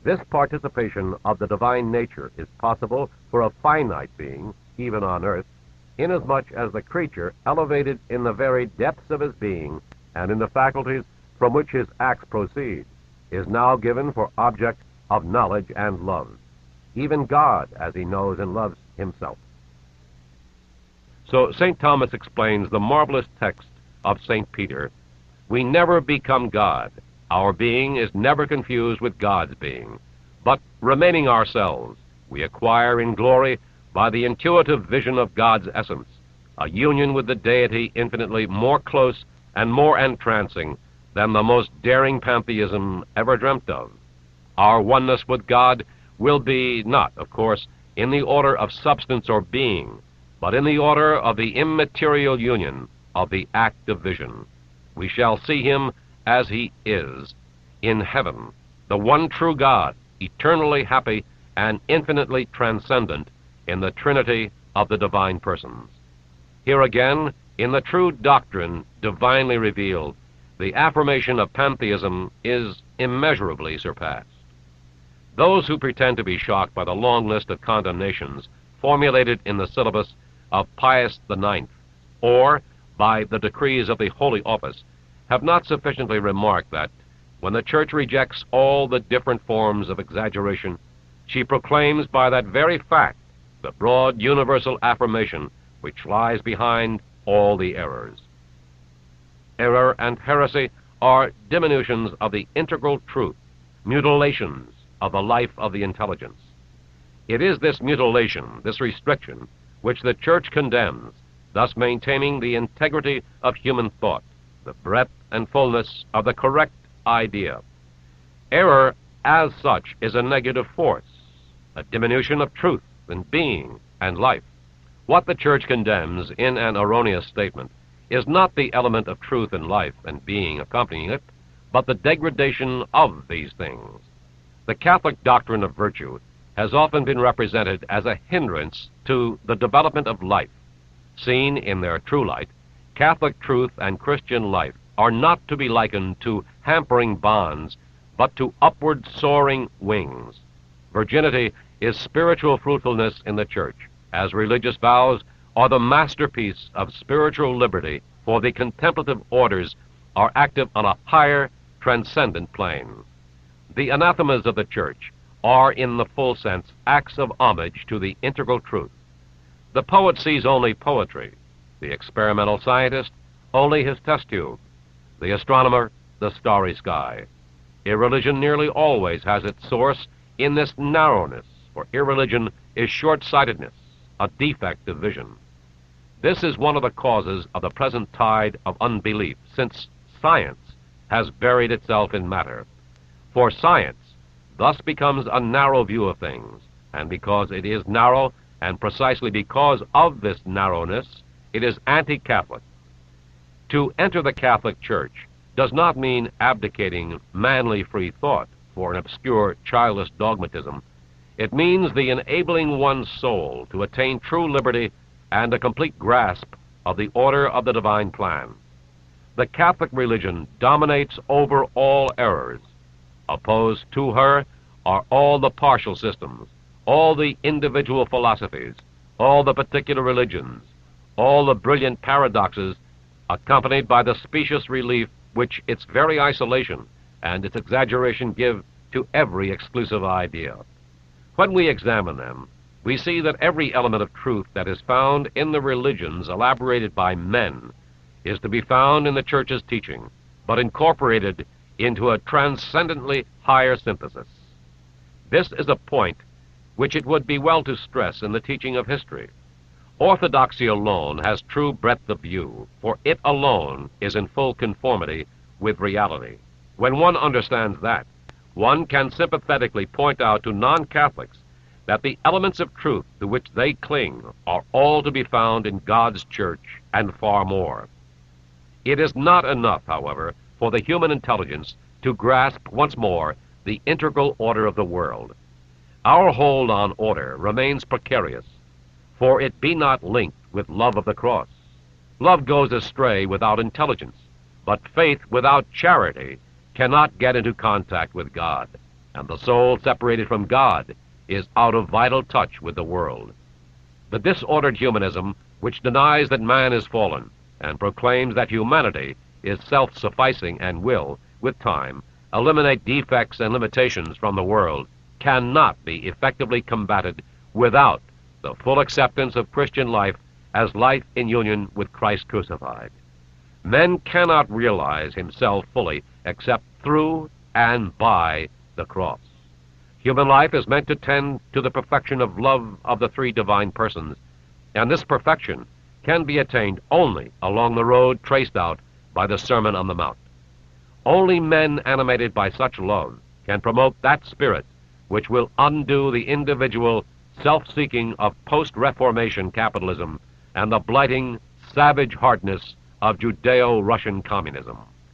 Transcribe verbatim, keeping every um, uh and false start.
This participation of the divine nature is possible for a finite being, even on earth, inasmuch as the creature, elevated in the very depths of his being and in the faculties from which his acts proceed, is now given for object of knowledge and love, even God as he knows and loves himself. So Saint Thomas explains the marvelous text of Saint Peter, "We never become God. Our being is never confused with God's being, but remaining ourselves, we acquire in glory by the intuitive vision of God's essence, a union with the deity infinitely more close and more entrancing than the most daring pantheism ever dreamt of. Our oneness with God will be not, of course, in the order of substance or being, but in the order of the immaterial union of the act of vision. We shall see him as he is, in heaven, the one true God, eternally happy and infinitely transcendent in the Trinity of the divine persons." Here again, in the true doctrine divinely revealed, the affirmation of pantheism is immeasurably surpassed. Those who pretend to be shocked by the long list of condemnations formulated in the syllabus of Pius the Ninth, or by the decrees of the Holy Office, have not sufficiently remarked that, when the Church rejects all the different forms of exaggeration, she proclaims by that very fact the broad universal affirmation which lies behind all the errors. Error and heresy are diminutions of the integral truth, mutilations of the life of the intelligence. It is this mutilation, this restriction, which the Church condemns, thus maintaining the integrity of human thought, the breadth and fullness of the correct idea. Error, as such, is a negative force, a diminution of truth and being and life. What the Church condemns in an erroneous statement is not the element of truth and life and being accompanying it, but the degradation of these things. The Catholic doctrine of virtue has often been represented as a hindrance to the development of life. Seen in their true light, Catholic truth and Christian life are not to be likened to hampering bonds, but to upward soaring wings. Virginity is spiritual fruitfulness in the Church, as religious vows are the masterpiece of spiritual liberty, for the contemplative orders are active on a higher, transcendent plane. The anathemas of the Church are, in the full sense, acts of homage to the integral truth. The poet sees only poetry, the experimental scientist only his test tube, the astronomer the starry sky. Irreligion nearly always has its source in this narrowness, for irreligion is short-sightedness, a defect of vision. This is one of the causes of the present tide of unbelief, since science has buried itself in matter. For science thus becomes a narrow view of things, and because it is narrow, and precisely because of this narrowness, it is anti-Catholic. To enter the Catholic Church does not mean abdicating manly free thought for an obscure, childless dogmatism. It means the enabling one's soul to attain true liberty and a complete grasp of the order of the divine plan. The Catholic religion dominates over all errors. Opposed to her are all the partial systems, all the individual philosophies, all the particular religions, all the brilliant paradoxes, accompanied by the specious relief which its very isolation and its exaggeration give to every exclusive idea. When we examine them, we see that every element of truth that is found in the religions elaborated by men is to be found in the Church's teaching, but incorporated into a transcendently higher synthesis. This is a point which it would be well to stress in the teaching of history. Orthodoxy alone has true breadth of view, for it alone is in full conformity with reality. When one understands that, one can sympathetically point out to non-Catholics that the elements of truth to which they cling are all to be found in God's Church and far more. It is not enough, however, for the human intelligence to grasp once more the integral order of the world. Our hold on order remains precarious, for it be not linked with love of the cross. Love goes astray without intelligence, but faith without charity cannot get into contact with God. and the soul separated from God is out of vital touch with the world. The disordered humanism, which denies that man is fallen and proclaims that humanity is self-sufficing and will, with time, eliminate defects and limitations from the world, cannot be effectively combated without the full acceptance of Christian life as life in union with Christ crucified. Man cannot realize himself fully except through and by the cross. Human life is meant to tend to the perfection of love of the three divine persons, and this perfection can be attained only along the road traced out by the Sermon on the Mount. Only men animated by such love can promote that spirit which will undo the individual self-seeking of post-Reformation capitalism and the blighting, savage hardness of Judeo-Russian communism.